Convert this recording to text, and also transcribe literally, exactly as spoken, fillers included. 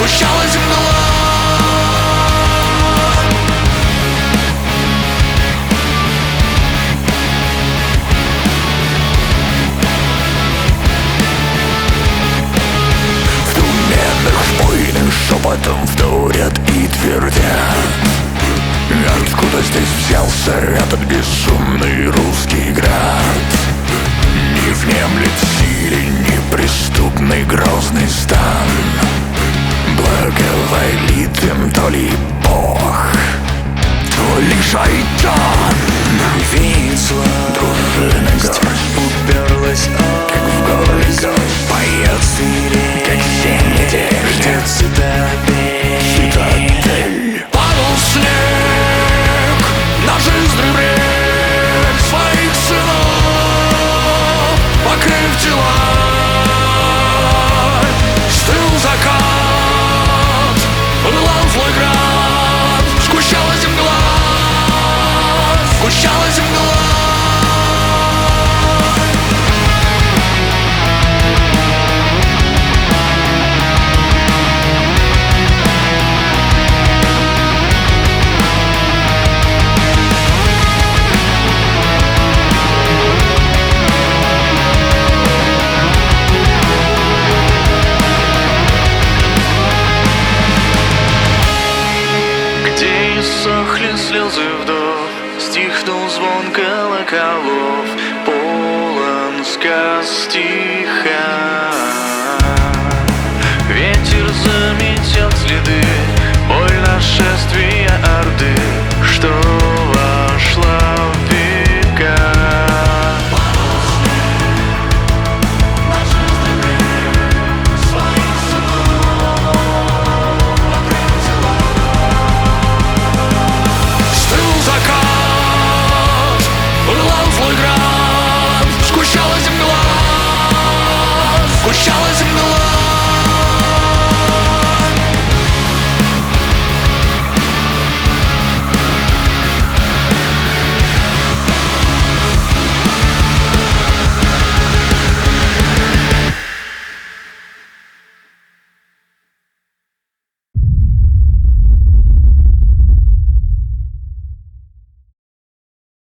Сгущалась мгла. В туманных войнах шепотом вторят и твердят: откуда здесь взялся этот безумный русский град? Не внемлет силе неприступный грозный стан. Благоволит им то ли Бог, то ли шайтан. Весла Дружина горсть уперлась, как в горле гость, поет свирель, как зимний день, ждет цитадель. цитадель. Падал снег на жизнь бред своих сынов, покрыв тела. Стыл закат, пылал злой град. Сгущалась мгла, сгущалась мгла. Где иссохли слезы вдов, стихнул звон колоколов, полон сказки.